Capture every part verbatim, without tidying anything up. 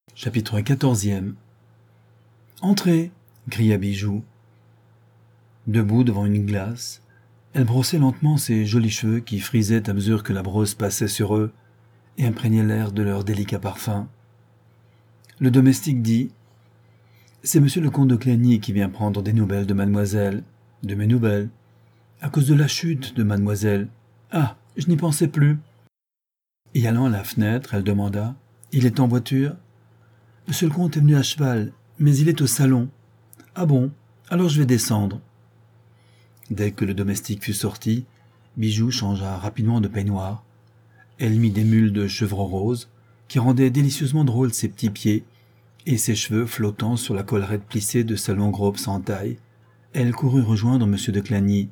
Chapitre quatorzième. Entrez, cria Bijou. Debout devant une glace, elle brossait lentement ses jolis cheveux qui frisaient à mesure que la brosse passait sur eux et imprégnaient l'air de leur délicat parfum. Le domestique dit « C'est monsieur le comte de Clagny qui vient prendre des nouvelles de mademoiselle, de mes nouvelles, à cause de la chute de mademoiselle. Ah, je n'y pensais plus. » Et allant à la fenêtre, elle demanda « Il est en voiture ?»« Monsieur le comte est venu à cheval, mais il est au salon. »« Ah bon, alors je vais descendre. » Dès que le domestique fut sorti, Bijou changea rapidement de peignoir. Elle mit des mules de chevreau rose, qui rendaient délicieusement drôles ses petits pieds, et ses cheveux flottant sur la collerette plissée de sa longue robe sans taille. Elle courut rejoindre monsieur de Clagny.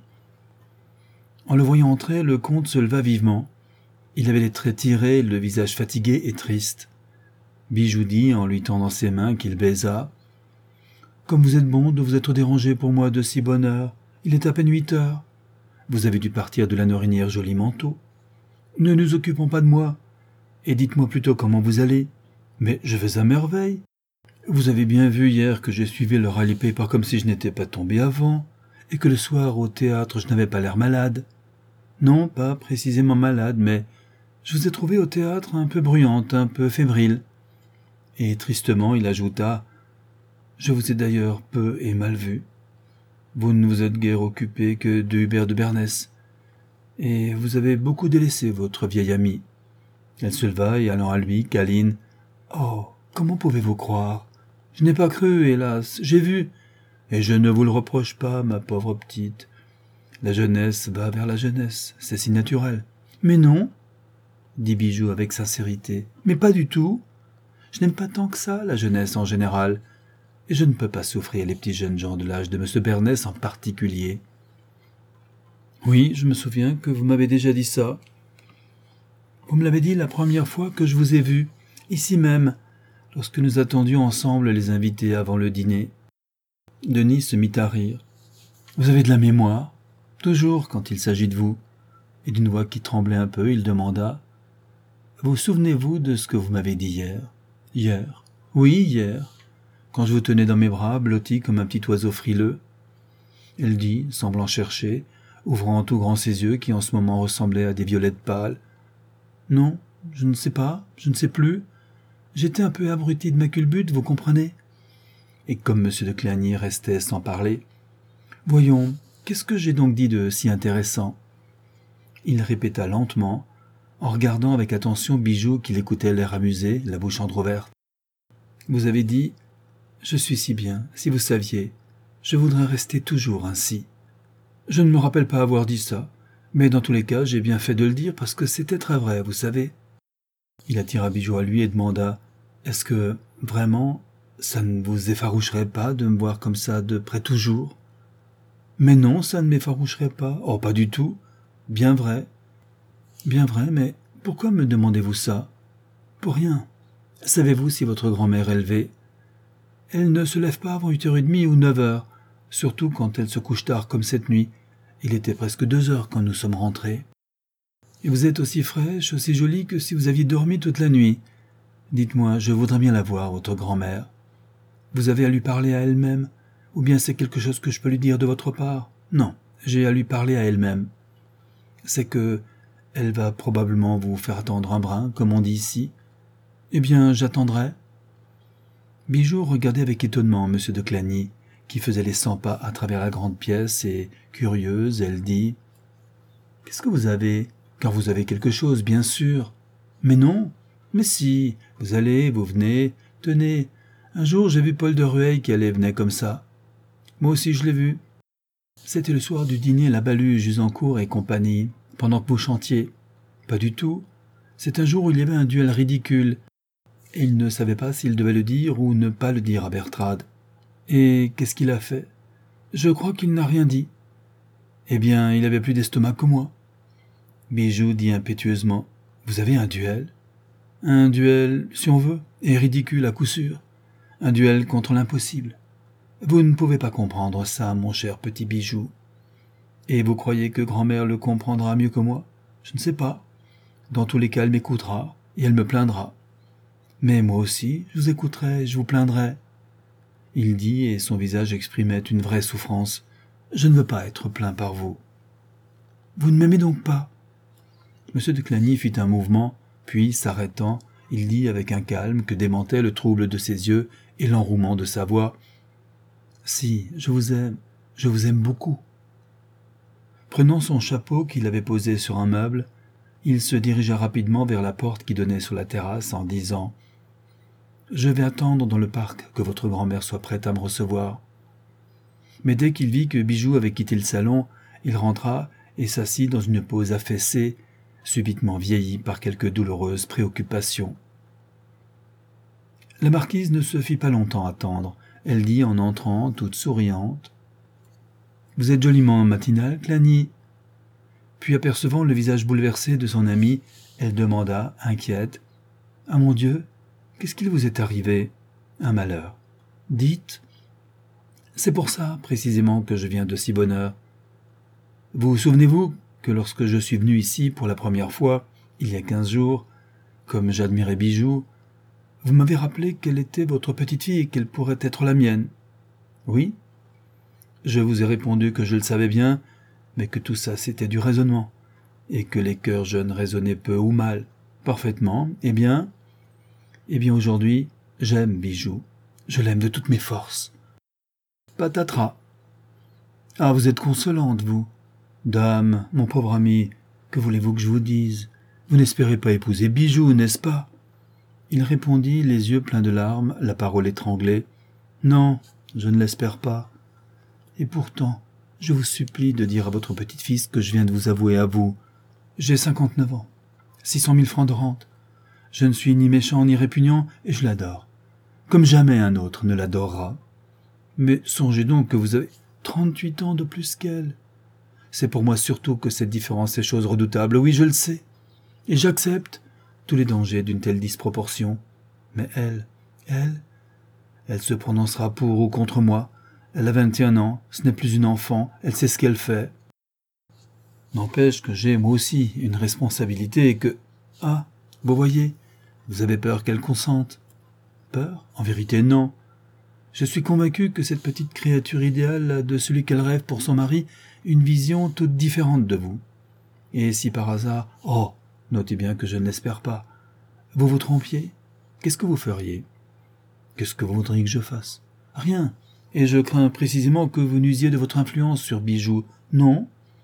En le voyant entrer, le comte se leva vivement. Il avait les traits tirés, le visage fatigué et triste. Bijou dit, en lui tendant ses mains qu'il baisa. « Comme vous êtes bon de vous être dérangé pour moi de si bonne heure. Il est à peine huit heures. Vous avez dû partir de la Norinière joliment tôt. Ne nous occupons pas de moi. Et dites-moi plutôt comment vous allez. Mais je vais à merveille. Vous avez bien vu hier que je suivais le rallier pas comme si je n'étais pas tombé avant, et que le soir au théâtre je n'avais pas l'air malade. Non, pas précisément malade, mais je vous ai trouvé au théâtre un peu bruyante, un peu fébrile. » Et tristement il ajouta « Je vous ai d'ailleurs peu et mal vu. Vous ne vous êtes guère occupé que de Hubert de Bernès, et vous avez beaucoup délaissé votre vieil ami. » Elle se leva et allant à lui, câline. « Oh, comment pouvez-vous croire? Je n'ai pas cru, hélas, j'ai vu. Et je ne vous le reproche pas, ma pauvre petite. La jeunesse va vers la jeunesse, c'est si naturel. »« Mais non, » dit Bijou avec sincérité, « mais pas du tout. Je n'aime pas tant que ça, la jeunesse en général, et je ne peux pas souffrir les petits jeunes gens de l'âge de M. Bernès en particulier. »« Oui, je me souviens que vous m'avez déjà dit ça. Vous me l'avez dit la première fois que je vous ai vu, ici même, lorsque nous attendions ensemble les invités avant le dîner. » Denis se mit à rire. « Vous avez de la mémoire, toujours quand il s'agit de vous. » Et d'une voix qui tremblait un peu, il demanda « Vous souvenez-vous de ce que vous m'avez dit hier ?»« Hier ? Oui, hier, quand je vous tenais dans mes bras, blotti comme un petit oiseau frileux. » Elle dit, semblant chercher, ouvrant tout grand ses yeux qui en ce moment ressemblaient à des violettes pâles. « Non, je ne sais pas, je ne sais plus. J'étais un peu abruti de ma culbute, vous comprenez ?» Et comme M. de Clagny restait sans parler, « Voyons, qu'est-ce que j'ai donc dit de si intéressant ?» Il répéta lentement, en regardant avec attention Bijou qui l'écoutait l'air amusé, la bouche entr'ouverte. « Vous avez dit, je suis si bien, si vous saviez, je voudrais rester toujours ainsi. Je ne me rappelle pas avoir dit ça, mais dans tous les cas, j'ai bien fait de le dire parce que c'était très vrai, vous savez. » Il attira Bijou à lui et demanda, « Est-ce que, vraiment, ça ne vous effaroucherait pas de me voir comme ça de près toujours ?»« Mais non, ça ne m'effaroucherait pas. Oh, pas du tout. Bien vrai. Bien vrai, mais pourquoi me demandez-vous ça? Pour rien. Savez-vous si votre grand-mère est levée? Elle ne se lève pas avant huit heures trente ou neuf heures, surtout quand elle se couche tard comme cette nuit. Il était presque deux heures quand nous sommes rentrés. Et vous êtes aussi fraîche, aussi jolie que si vous aviez dormi toute la nuit. Dites-moi, je voudrais bien la voir, votre grand-mère. Vous avez à lui parler à elle-même, ou bien c'est quelque chose que je peux lui dire de votre part? Non, j'ai à lui parler à elle-même. C'est que elle va probablement vous faire attendre un brin, comme on dit ici. Eh bien, j'attendrai. » Bijou regardait avec étonnement M. de Clagny, qui faisait les cent pas à travers la grande pièce, et, curieuse, elle dit « Qu'est-ce que vous avez? Car vous avez quelque chose, bien sûr. »« Mais non, mais si, vous allez, vous venez, tenez. Un jour, j'ai vu Paul de Rueil qui allait et venait comme ça. Moi aussi, je l'ai vu. C'était le soir du dîner à la Baluge, Jusancourt et compagnie, pendant que vous chantiez. Pas du tout. C'est un jour où il y avait un duel ridicule, et il ne savait pas s'il devait le dire ou ne pas le dire à Bertrade. Et qu'est-ce qu'il a fait? Je crois qu'il n'a rien dit. Eh bien, il avait plus d'estomac que moi. » Bijou dit impétueusement, « Vous avez un duel? Un duel, si on veut, et ridicule à coup sûr. Un duel contre l'impossible. Vous ne pouvez pas comprendre ça, mon cher petit Bijou. Et vous croyez que grand-mère le comprendra mieux que moi? Je ne sais pas. Dans tous les cas, elle m'écoutera, et elle me plaindra. Mais moi aussi, je vous écouterai, je vous plaindrai. » Il dit, et son visage exprimait une vraie souffrance. « Je ne veux pas être plaint par vous. »« Vous ne m'aimez donc pas ?» M. de Clagny fit un mouvement, puis, s'arrêtant, il dit avec un calme que démentait le trouble de ses yeux et l'enrouement de sa voix. « Si, je vous aime, je vous aime beaucoup. » Prenant son chapeau qu'il avait posé sur un meuble, il se dirigea rapidement vers la porte qui donnait sur la terrasse en disant « Je vais attendre dans le parc que votre grand-mère soit prête à me recevoir. » Mais dès qu'il vit que Bijou avait quitté le salon, il rentra et s'assit dans une pose affaissée, subitement vieillie par quelque douloureuse préoccupation. La marquise ne se fit pas longtemps attendre. Elle dit en entrant, toute souriante « Vous êtes joliment matinal, Clagny ?» Puis apercevant le visage bouleversé de son amie, elle demanda, inquiète « Ah mon Dieu, qu'est-ce qu'il vous est arrivé ? Un malheur. Dites. C'est pour ça, précisément, que je viens de si bonne heure. Vous souvenez-vous que lorsque je suis venu ici pour la première fois, il y a quinze jours, comme j'admirais Bijou, vous m'avez rappelé qu'elle était votre petite fille et qu'elle pourrait être la mienne. Oui. Je vous ai répondu que je le savais bien, mais que tout ça c'était du raisonnement, et que les cœurs jeunes raisonnaient peu ou mal, parfaitement. Eh bien, eh bien aujourd'hui, j'aime Bijou. Je l'aime de toutes mes forces. Patatras. Ah, vous êtes consolante, vous. Dame, mon pauvre ami, que voulez-vous que je vous dise? Vous n'espérez pas épouser Bijou, n'est-ce pas? Il répondit, les yeux pleins de larmes, la parole étranglée. Non, je ne l'espère pas. Et pourtant, je vous supplie de dire à votre petite-fille ce que je viens de vous avouer à vous. J'ai cinquante-neuf ans, six cent mille francs de rente. Je ne suis ni méchant ni répugnant, et je l'adore. Comme jamais un autre ne l'adorera. Mais songez donc que vous avez trente-huit ans de plus qu'elle. C'est pour moi surtout que cette différence est chose redoutable, oui, je le sais. Et j'accepte tous les dangers d'une telle disproportion. Mais elle, elle, elle se prononcera pour ou contre moi. Elle a vingt et un ans, ce n'est plus une enfant, elle sait ce qu'elle fait. N'empêche que j'ai, moi aussi, une responsabilité et que... Ah, vous voyez, vous avez peur qu'elle consente. Peur? En vérité, non. Je suis convaincu que cette petite créature idéale a de celui qu'elle rêve pour son mari une vision toute différente de vous. Et si par hasard... Oh, notez bien que je ne l'espère pas. Vous vous trompiez? Qu'est-ce que vous feriez? Qu'est-ce que vous voudriez que je fasse? Rien. Et je crains précisément que vous n'usiez de votre influence sur Bijou. Non.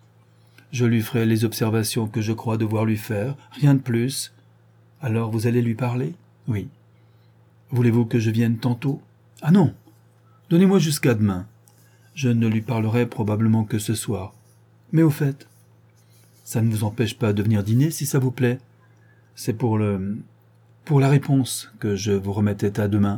Je lui ferai les observations que je crois devoir lui faire, rien de plus. Alors vous allez lui parler? Oui. Voulez-vous que je vienne tantôt? Ah non. Donnez-moi jusqu'à demain. Je ne lui parlerai probablement que ce soir. Mais au fait, ça ne vous empêche pas de venir dîner si ça vous plaît. C'est pour le... pour la réponse que je vous remettais à demain.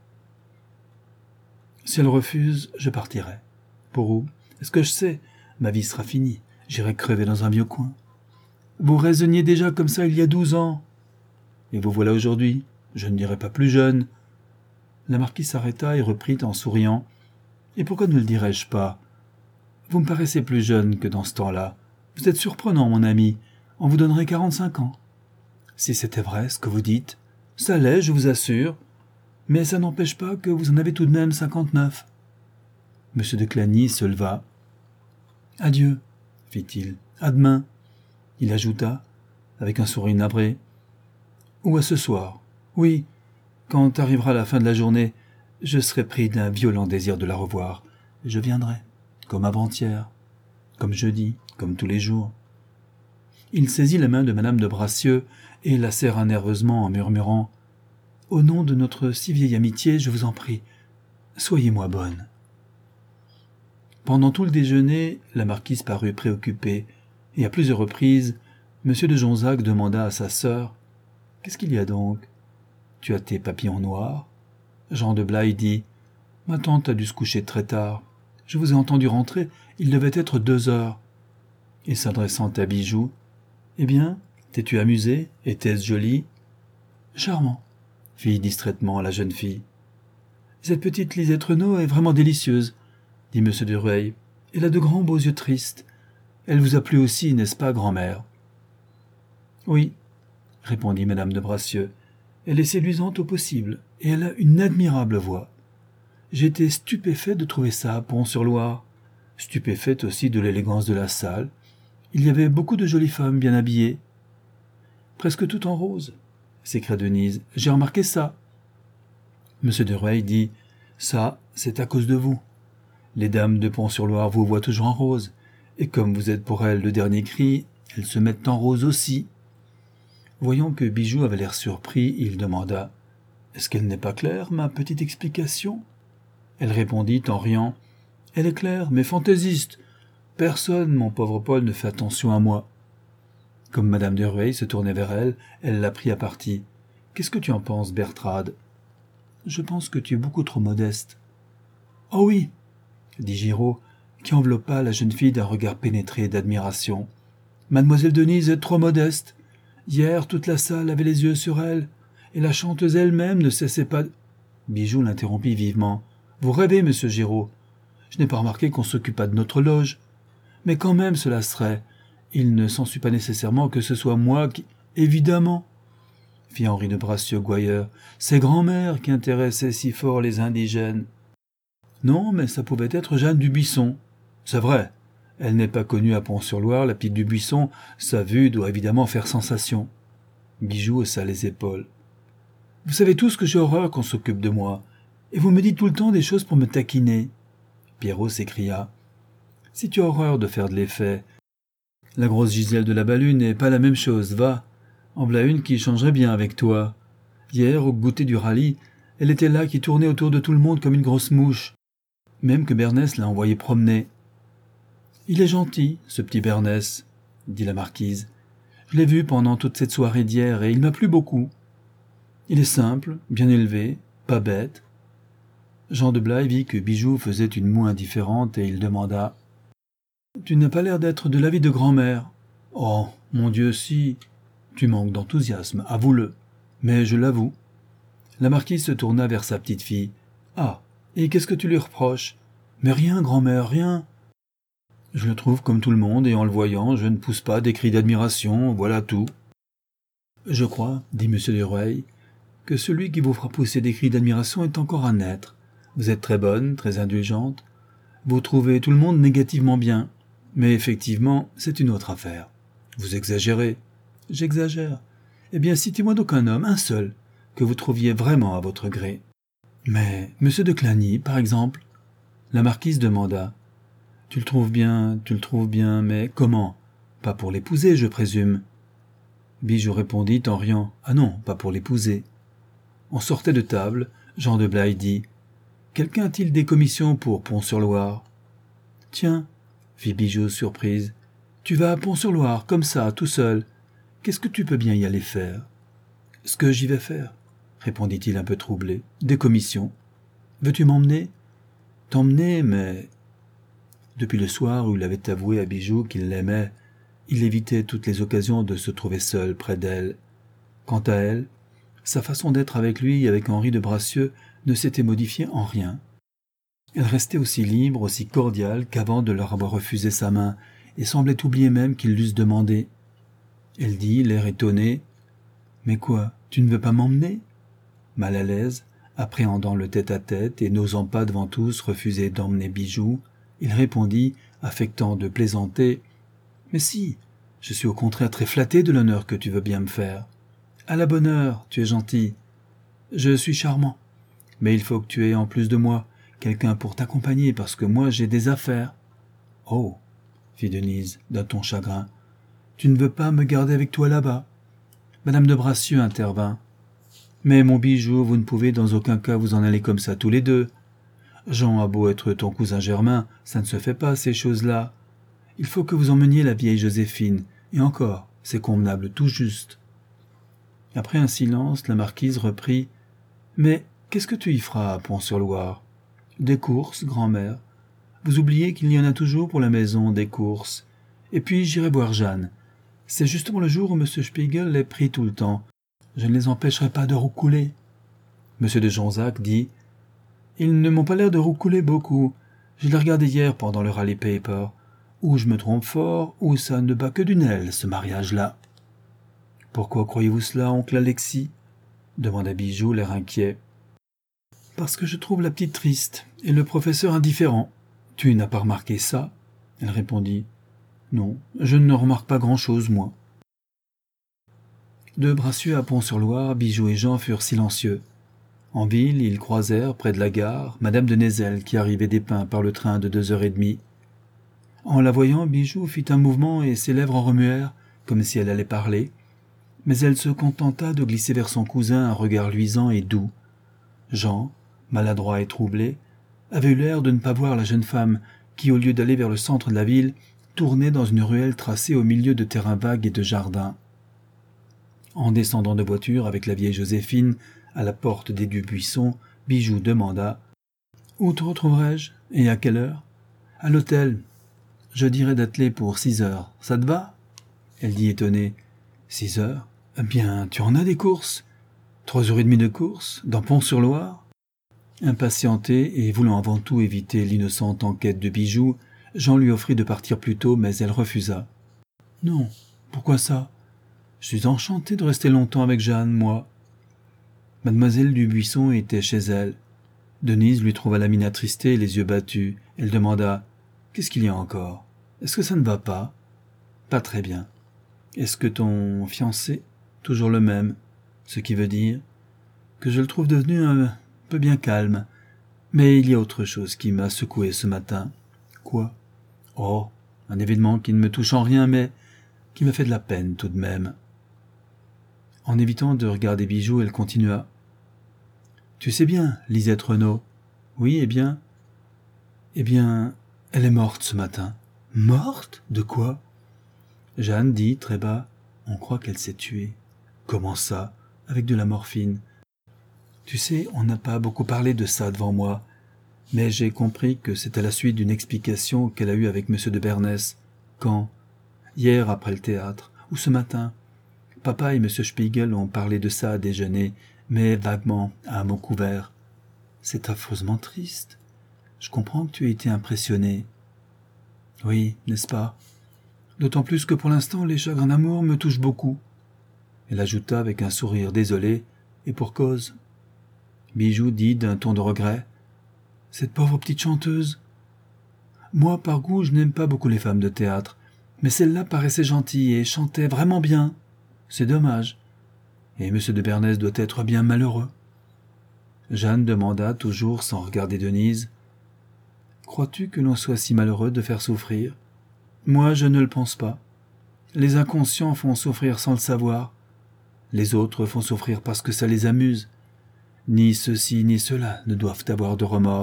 Si elle refuse, je partirai. Pour où? Est-ce que je sais? Ma vie sera finie. J'irai crever dans un vieux coin. Vous raisonniez déjà comme ça il y a douze ans. Et vous voilà aujourd'hui. Je ne dirai pas plus jeune. La marquise s'arrêta et reprit en souriant. Et pourquoi ne le dirais-je pas? Vous me paraissez plus jeune que dans ce temps-là. Vous êtes surprenant, mon ami. On vous donnerait quarante-cinq ans. Si c'était vrai, ce que vous dites, ça l'est, je vous assure. Mais ça n'empêche pas que vous en avez tout de même cinquante-neuf. Monsieur de Clagny se leva. « Adieu, fit-il. À demain. » Il ajouta, avec un sourire navré. « Ou à ce soir. Oui, quand arrivera la fin de la journée, je serai pris d'un violent désir de la revoir. Je viendrai, comme avant-hier, comme jeudi, comme tous les jours. » Il saisit la main de madame de Bracieux et la serra nerveusement en murmurant « Au nom de notre si vieille amitié, je vous en prie, soyez-moi bonne. » Pendant tout le déjeuner, la marquise parut préoccupée, et à plusieurs reprises, M. de Jonzac demanda à sa sœur « Qu'est-ce qu'il y a donc? Tu as tes papillons noirs ?» Jean de Blaye dit « Ma tante a dû se coucher très tard. Je vous ai entendu rentrer, il devait être deux heures. » Et s'adressant à Bijou, « Eh bien, t'es-tu amusée? Était-ce joli? »« Charmant, » fit distraitement la jeune fille. « Cette petite Lisette Renaud est vraiment délicieuse, » dit M. de Rueil. « Elle a de grands beaux yeux tristes. Elle vous a plu aussi, n'est-ce pas, grand-mère ?»« Oui, » répondit madame de Bracieux. Elle est séduisante au possible, et elle a une admirable voix. J'ai été stupéfait de trouver ça à Pont-sur-Loire. Stupéfait aussi de l'élégance de la salle. Il y avait beaucoup de jolies femmes bien habillées. Presque toutes en rose, s'écria Denise. J'ai remarqué ça. Monsieur de Rueil dit « Ça, c'est à cause de vous. Les dames de Pont-sur-Loire vous voient toujours en rose, et comme vous êtes pour elles le dernier cri, elles se mettent en rose aussi. » Voyant que Bijou avait l'air surpris, il demanda « Est-ce qu'elle n'est pas claire, ma petite explication ?» Elle répondit en riant « Elle est claire, mais fantaisiste. Personne, mon pauvre Paul, ne fait attention à moi. » Comme madame de Rueil se tournait vers elle, elle la prit à partie. « Qu'est-ce que tu en penses, Bertrade ?»« Je pense que tu es beaucoup trop modeste. »« Oh oui !» dit Giraud, qui enveloppa la jeune fille d'un regard pénétré d'admiration. « Mademoiselle Denise est trop modeste. Hier, toute la salle avait les yeux sur elle, et la chanteuse elle-même ne cessait pas... » Bijou l'interrompit vivement. « Vous rêvez, monsieur Giraud. Je n'ai pas remarqué qu'on s'occupât de notre loge. Mais quand même cela serait. Il ne s'ensuit pas nécessairement que ce soit moi qui... »« Évidemment, » fit Henri de Bracieux-Gouailleur, « c'est grand-mère qui intéressait si fort les indigènes. »« Non, mais ça pouvait être Jeanne Dubuisson. »« C'est vrai. Elle n'est pas connue à Pont-sur-Loire, la petite Dubuisson. Sa vue doit évidemment faire sensation. » Bijou haussa les épaules. « Vous savez tous que j'ai horreur qu'on s'occupe de moi. Et vous me dites tout le temps des choses pour me taquiner. » Pierrot s'écria. « Si tu as horreur de faire de l'effet, la grosse Gisèle de la Balue n'est pas la même chose, va. En v'là une qui changerait bien avec toi. Hier, au goûter du rallye, elle était là qui tournait autour de tout le monde comme une grosse mouche. Même que Bernès l'a envoyé promener. »« Il est gentil, ce petit Bernès, » dit la marquise. « Je l'ai vu pendant toute cette soirée d'hier et il m'a plu beaucoup. Il est simple, bien élevé, pas bête. » Jean de Blaye vit que Bijou faisait une moue indifférente et il demanda « Tu n'as pas l'air d'être de l'avis de grand-mère. »« Oh, mon Dieu, si. Tu manques d'enthousiasme, avoue-le. Mais je l'avoue. » La marquise se tourna vers sa petite-fille. « Ah, et qu'est-ce que tu lui reproches ?»« Mais rien, grand-mère, rien. Je le trouve comme tout le monde et en le voyant, je ne pousse pas des cris d'admiration, voilà tout. »« Je crois, dit M. de Rueil, que celui qui vous fera pousser des cris d'admiration est encore à naître. Vous êtes très bonne, très indulgente. Vous trouvez tout le monde négativement bien. Mais effectivement, c'est une autre affaire. Vous exagérez. »« J'exagère. Eh bien, citez-moi donc un homme, un seul, que vous trouviez vraiment à votre gré. »« Mais, monsieur de Clagny, par exemple ?» La marquise demanda. « Tu le trouves bien, tu le trouves bien, mais comment ? Pas pour l'épouser, je présume. » Bijou répondit en riant. « Ah non, pas pour l'épouser. » On sortait de table. Jean de Blaye dit. « Quelqu'un a-t-il des commissions pour Pont-sur-Loire ?»« Tiens, » fit Bijou surprise, « tu vas à Pont-sur-Loire, comme ça, tout seul. Qu'est-ce que tu peux bien y aller faire ?»« Ce que j'y vais faire, » répondit-il un peu troublé. « Des commissions. Veux-tu m'emmener ?»« T'emmener, mais... » Depuis le soir où il avait avoué à Bijou qu'il l'aimait, il évitait toutes les occasions de se trouver seul près d'elle. Quant à elle, sa façon d'être avec lui et avec Henri de Bracieux ne s'était modifiée en rien. Elle restait aussi libre, aussi cordiale qu'avant de leur avoir refusé sa main, et semblait oublier même qu'ils l'eussent demandé. Elle dit, l'air étonné, « Mais quoi, tu ne veux pas m'emmener ?» Mal à l'aise, appréhendant le tête-à-tête et n'osant pas devant tous refuser d'emmener Bijou, il répondit, affectant de plaisanter, « Mais si, je suis au contraire très flatté de l'honneur que tu veux bien me faire. À la bonne heure, tu es gentil. Je suis charmant. Mais il faut que tu aies en plus de moi quelqu'un pour t'accompagner parce que moi j'ai des affaires. »« Oh, » fit Denise d'un ton chagrin, « tu ne veux pas me garder avec toi là-bas ?» Madame de Bracieux intervint. « Mais mon Bijou, vous ne pouvez dans aucun cas vous en aller comme ça tous les deux. Jean a beau être ton cousin germain, ça ne se fait pas ces choses-là. Il faut que vous emmeniez la vieille Joséphine, et encore, c'est convenable tout juste. » Après un silence, la marquise reprit. « Mais qu'est-ce que tu y feras à Pont-sur-Loire ?»« Des courses, grand-mère. Vous oubliez qu'il y en a toujours pour la maison, des courses. Et puis j'irai voir Jeanne. C'est justement le jour où M. Spiegel les prie tout le temps. Je ne les empêcherai pas de roucouler. » M. de Jonzac dit. « Ils ne m'ont pas l'air de roucouler beaucoup. Je l'ai regardé hier pendant le Rallye Paper. Ou je me trompe fort, ou ça ne bat que d'une aile, ce mariage-là. » « Pourquoi croyez-vous cela, oncle Alexis ?» demanda Bijou, l'air inquiet. Parce que je trouve la petite triste et le professeur indifférent. Tu n'as pas remarqué ça? Elle répondit. Non, je ne remarque pas grand-chose, moi. De Bracieux à Pont-sur-Loire, Bijou et Jean furent silencieux. En ville, ils croisèrent, près de la gare, madame de Nézel qui arrivait d'Épins par le train de deux heures et demie. En la voyant, Bijou fit un mouvement et ses lèvres en remuèrent, comme si elle allait parler, mais elle se contenta de glisser vers son cousin un regard luisant et doux. Jean, maladroit et troublé, avait eu l'air de ne pas voir la jeune femme qui, au lieu d'aller vers le centre de la ville, tournait dans une ruelle tracée au milieu de terrains vagues et de jardins. En descendant de voiture avec la vieille Joséphine, à la porte des Dubuisson, Bijou demanda « Où te retrouverai-je et à quelle heure ?»« À l'hôtel. Je dirai d'atteler pour six heures. Ça te va ?» Elle dit étonnée. « Six heures ? Eh bien, tu en as des courses. Trois heures et demie de course, dans Pont-sur-Loire ?» Impatienté et voulant avant tout éviter l'innocente enquête de Bijou, Jean lui offrit de partir plus tôt, mais elle refusa. « Non, pourquoi ça ? Je suis enchanté de rester longtemps avec Jeanne, moi. » Mademoiselle Dubuisson était chez elle. Denise lui trouva la mine attristée et les yeux battus. Elle demanda « Qu'est-ce qu'il y a encore ? Est-ce que ça ne va pas ?»« Pas très bien. Est-ce que ton fiancé ? Toujours le même. Ce qui veut dire que je le trouve devenu un peu bien calme. Mais il y a autre chose qui m'a secoué ce matin. »« Quoi ? » ?»« Oh, un événement qui ne me touche en rien, mais qui me fait de la peine tout de même. » En évitant de regarder Bijou, elle continua. « Tu sais bien, Lisette Renaud. »« Oui, eh bien ?»« Eh bien, elle est morte ce matin. »« Morte ? De quoi ?» Jeanne dit très bas. « On croit qu'elle s'est tuée. »« Comment ça ? Avec de la morphine. » Tu sais, on n'a pas beaucoup parlé de ça devant moi, mais j'ai compris que c'est à la suite d'une explication qu'elle a eue avec M. de Bernès. Quand ? Hier après le théâtre, ou ce matin. Papa et M. Spiegel ont parlé de ça à déjeuner, mais vaguement, à un mot couvert. C'est affreusement triste. Je comprends que tu aies été impressionné. Oui, n'est-ce pas ? D'autant plus que pour l'instant, les chagrins d'amour me touchent beaucoup. Elle ajouta avec un sourire désolé, et pour cause. Bijou dit d'un ton de regret. Cette pauvre petite chanteuse. Moi, par goût, je n'aime pas beaucoup les femmes de théâtre, mais celle-là paraissait gentille et chantait vraiment bien. C'est dommage. Et M. de Bernès doit être bien malheureux. Jeanne demanda, toujours sans regarder Denise. « Crois-tu que l'on soit si malheureux de faire souffrir ? Moi, je ne le pense pas. Les inconscients font souffrir sans le savoir. Les autres font souffrir parce que ça les amuse. Ni ceci ni cela ne doivent avoir de remords. »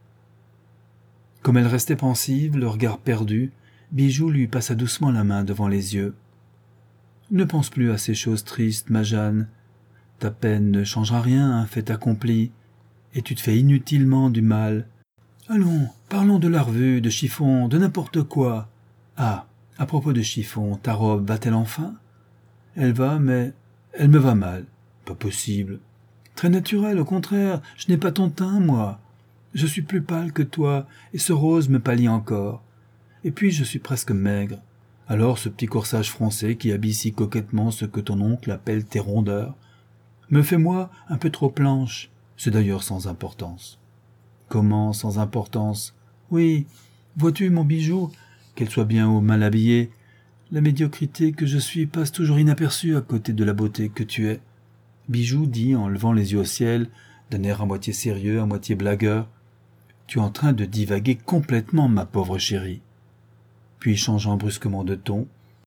Comme elle restait pensive, le regard perdu, Bijou lui passa doucement la main devant les yeux. « Ne pense plus à ces choses tristes, ma Jeanne. Ta peine ne changera rien à un fait accompli, et tu te fais inutilement du mal. Allons, parlons de la revue, de chiffon, de n'importe quoi. Ah, à propos de chiffon, ta robe va-t-elle enfin ? Elle va, mais elle me va mal. Pas possible. Très naturel, au contraire, je n'ai pas ton teint, moi. Je suis plus pâle que toi, et ce rose me pâlit encore. Et puis je suis presque maigre. Alors ce petit corsage froncé qui habille si coquettement ce que ton oncle appelle tes rondeurs me fait, moi, un peu trop planche. C'est d'ailleurs sans importance. Comment sans importance ? Oui, vois-tu, mon bijou, qu'elle soit bien ou mal habillée, la médiocrité que je suis passe toujours inaperçue à côté de la beauté que tu es. Bijou dit en levant les yeux au ciel, d'un air à moitié sérieux, à moitié blagueur. Tu es en train de divaguer complètement, ma pauvre chérie. Puis changeant brusquement de ton.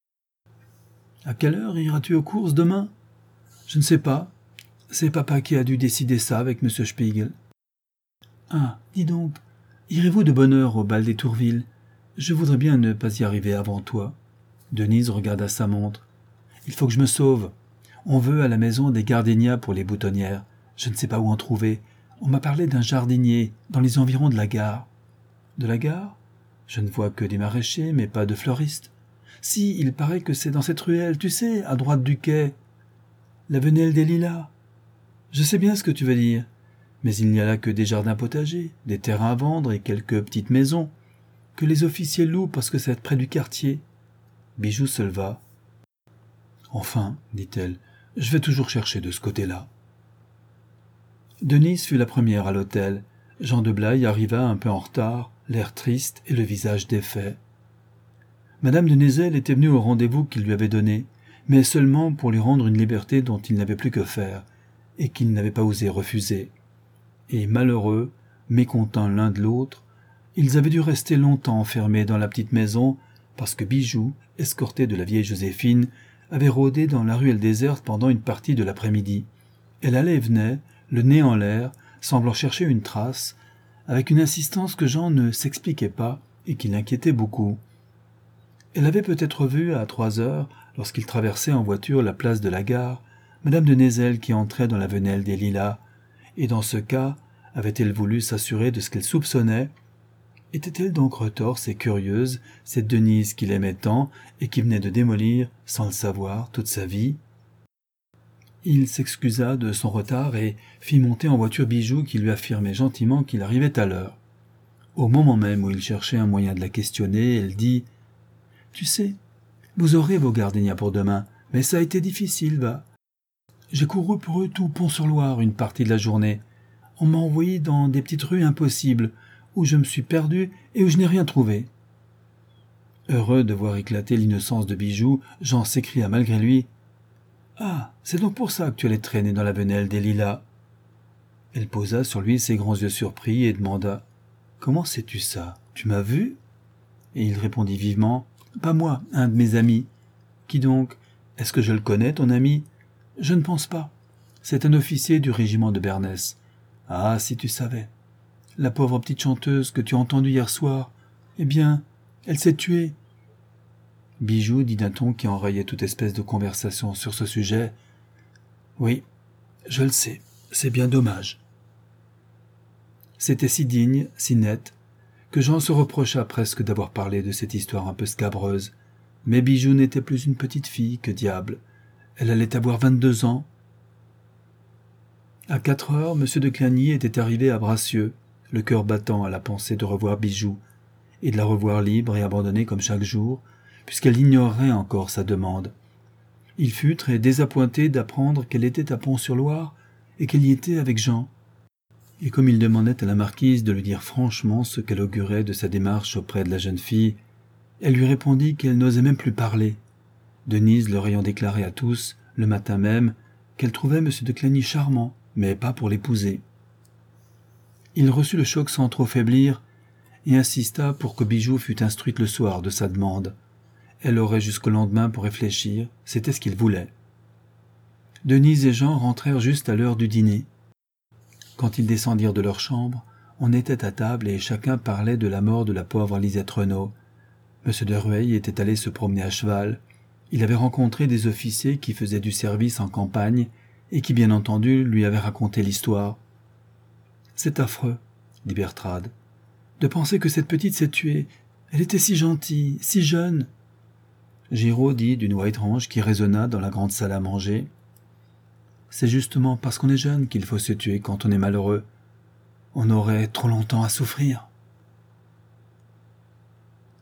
À quelle heure iras-tu aux courses demain ? Je ne sais pas. C'est papa qui a dû décider ça avec M. Spiegel. Ah, dis donc, irez-vous de bonne heure au bal des Tourville ? Je voudrais bien ne pas y arriver avant toi. Denise regarda sa montre. Il faut que je me sauve. On veut à la maison des gardénias pour les boutonnières. Je ne sais pas où en trouver. On m'a parlé d'un jardinier dans les environs de la gare. De la gare ? Je ne vois que des maraîchers, mais pas de fleuristes. Si, il paraît que c'est dans cette ruelle, tu sais, à droite du quai. La Venelle des Lilas. Je sais bien ce que tu veux dire. Mais il n'y a là que des jardins potagers, des terrains à vendre et quelques petites maisons, que les officiers louent parce que c'est près du quartier. Bijou se leva. Enfin, dit-elle, je vais toujours chercher de ce côté-là. Denise fut la première à l'hôtel. Jean de Blaye arriva un peu en retard, l'air triste et le visage défait. Madame de Nézel était venue au rendez-vous qu'il lui avait donné, mais seulement pour lui rendre une liberté dont il n'avait plus que faire, et qu'il n'avait pas osé refuser. Et malheureux, mécontents l'un de l'autre, ils avaient dû rester longtemps enfermés dans la petite maison, parce que Bijou, escortée de la vieille Joséphine, avait rôdé dans la ruelle déserte pendant une partie de l'après-midi. Elle allait et venait, le nez en l'air, semblant chercher une trace, avec une insistance que Jean ne s'expliquait pas et qui l'inquiétait beaucoup. Elle avait peut-être vu à trois heures, lorsqu'il traversait en voiture la place de la gare, madame de Nézel qui entrait dans la venelle des Lilas, et dans ce cas, avait-elle voulu s'assurer de ce qu'elle soupçonnait? Était-elle donc retorse et curieuse, cette Denise qu'il aimait tant et qui venait de démolir, sans le savoir, toute sa vie? Il s'excusa de son retard et fit monter en voiture Bijou qui lui affirmait gentiment qu'il arrivait à l'heure. Au moment même où il cherchait un moyen de la questionner, elle dit « Tu sais, vous aurez vos gardénias pour demain, mais ça a été difficile, va. J'ai couru pour eux tout Pont-sur-Loire une partie de la journée. On m'a envoyé dans des petites rues impossibles, où je me suis perdu et où je n'ai rien trouvé. » Heureux de voir éclater l'innocence de Bijou, Jean s'écria malgré lui « Ah, c'est donc pour ça que tu allais traîner dans la venelle des Lilas. » Elle posa sur lui ses grands yeux surpris et demanda « Comment sais-tu ça? Tu m'as vu ?» Et il répondit vivement « Pas moi, un de mes amis. »« Qui donc? Est-ce que je le connais, ton ami? »« Je ne pense pas. C'est un officier du régiment de Bernès. Ah, si tu savais. La pauvre petite chanteuse que tu as entendue hier soir, eh bien, elle s'est tuée. » Bijou dit d'un ton qui enrayait toute espèce de conversation sur ce sujet. « Oui, je le sais, c'est bien dommage. » C'était si digne, si net, que Jean se reprocha presque d'avoir parlé de cette histoire un peu scabreuse. Mais Bijou n'était plus une petite fille, que diable. Elle allait avoir vingt-deux ans. À quatre heures, M. de Clagny était arrivé à Bracieux, le cœur battant à la pensée de revoir Bijou, et de la revoir libre et abandonnée comme chaque jour, puisqu'elle ignorerait encore sa demande. Il fut très désappointé d'apprendre qu'elle était à Pont-sur-Loire et qu'elle y était avec Jean. Et comme il demandait à la marquise de lui dire franchement ce qu'elle augurait de sa démarche auprès de la jeune fille, elle lui répondit qu'elle n'osait même plus parler, Denise leur ayant déclaré à tous, le matin même, qu'elle trouvait M. de Clagny charmant, mais pas pour l'épouser. Il reçut le choc sans trop faiblir et insista pour que Bijou fût instruite le soir de sa demande. Elle aurait jusqu'au lendemain pour réfléchir, c'était ce qu'il voulait. Denise et Jean rentrèrent juste à l'heure du dîner. Quand ils descendirent de leur chambre, on était à table et chacun parlait de la mort de la pauvre Lisette Renaud. M. de Rueil était allé se promener à cheval. Il avait rencontré des officiers qui faisaient du service en campagne et qui, bien entendu, lui avaient raconté l'histoire. « C'est affreux, » dit Bertrade, « de penser que cette petite s'est tuée. Elle était si gentille, si jeune. » Giraud dit d'une voix étrange qui résonna dans la grande salle à manger. « C'est justement parce qu'on est jeune qu'il faut se tuer quand on est malheureux. On aurait trop longtemps à souffrir. »